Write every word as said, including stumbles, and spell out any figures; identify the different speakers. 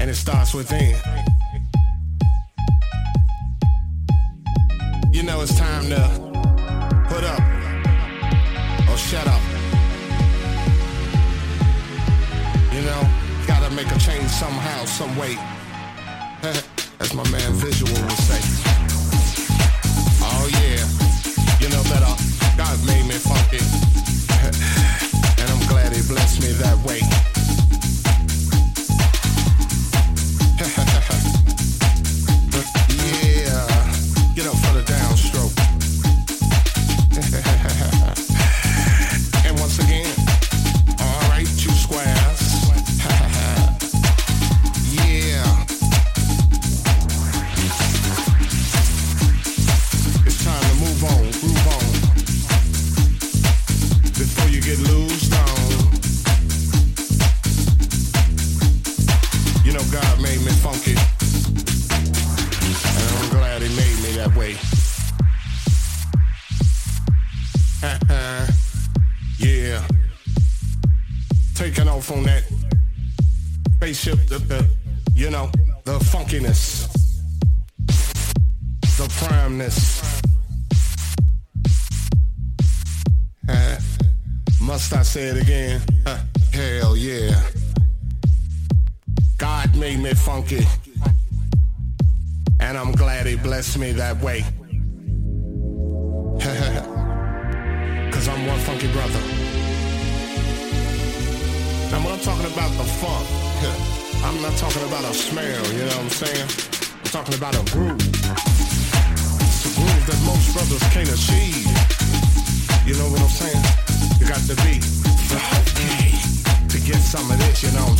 Speaker 1: and it starts within. You know it's time to put up or shut up. You know, gotta make a change somehow, some way. As my man Visual would say. Oh yeah, you know that uh, God made me funky, and I'm glad He blessed me that way. Yeah, get up for the downstroke. And once again, all right, two squares. Yeah. It's time to move on, groove on. Before you get loosed on. You know God made me funky. And I'm glad He made me that way. Yeah. Taking off on that spaceship, the, the, you know, the funkiness, the primeness. Uh, must I say it again? Uh, hell yeah. God made me funky, and I'm glad He blessed me that way. Cause I'm one funky brother. Now when I'm talking about the funk, I'm not talking about a smell, you know what I'm saying? I'm talking about a groove. It's a groove that most brothers can't achieve. You know what I'm saying? You got to be funky to get some of this, you know what I'm